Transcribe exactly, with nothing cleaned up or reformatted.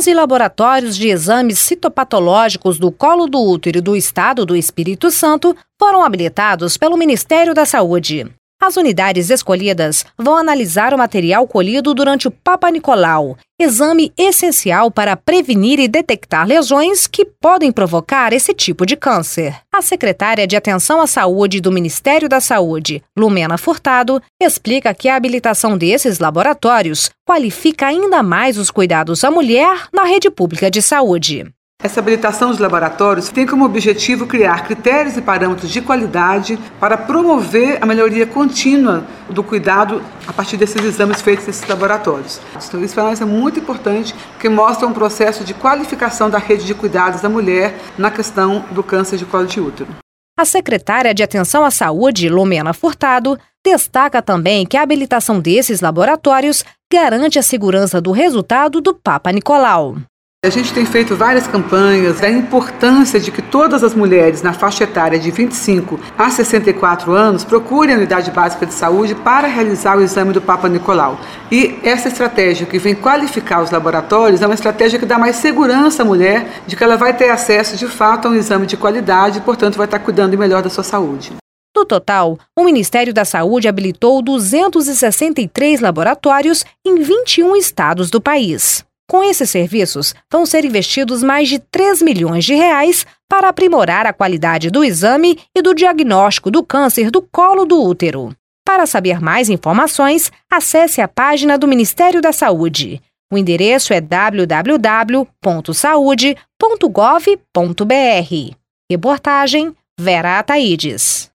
onze laboratórios de exames citopatológicos do colo do útero do Estado do Espírito Santo foram habilitados pelo Ministério da Saúde. As unidades escolhidas vão analisar o material colhido durante o Papa Nicolau, exame essencial para prevenir e detectar lesões que podem provocar esse tipo de câncer. A secretária de Atenção à Saúde do Ministério da Saúde, Lumena Furtado, explica que a habilitação desses laboratórios qualifica ainda mais os cuidados à mulher na rede pública de saúde. Essa habilitação dos laboratórios tem como objetivo criar critérios e parâmetros de qualidade para promover a melhoria contínua do cuidado a partir desses exames feitos nesses laboratórios. Então, isso para nós é muito importante, porque mostra um processo de qualificação da rede de cuidados da mulher na questão do câncer de colo de útero. A secretária de Atenção à Saúde, Lumena Furtado, destaca também que a habilitação desses laboratórios garante a segurança do resultado do Papa Nicolau. A gente tem feito várias campanhas da importância de que todas as mulheres na faixa etária de vinte e cinco a sessenta e quatro anos procurem a unidade básica de saúde para realizar o exame do Papa Nicolau. E essa estratégia que vem qualificar os laboratórios é uma estratégia que dá mais segurança à mulher de que ela vai ter acesso de fato a um exame de qualidade e, portanto, vai estar cuidando melhor da sua saúde. No total, o Ministério da Saúde habilitou duzentos e sessenta e três laboratórios em vinte e um estados do país. Com esses serviços, vão ser investidos mais de três milhões de reais para aprimorar a qualidade do exame e do diagnóstico do câncer do colo do útero. Para saber mais informações, acesse a página do Ministério da Saúde. O endereço é w w w ponto saude ponto gov ponto b r. Reportagem Vera Ataides.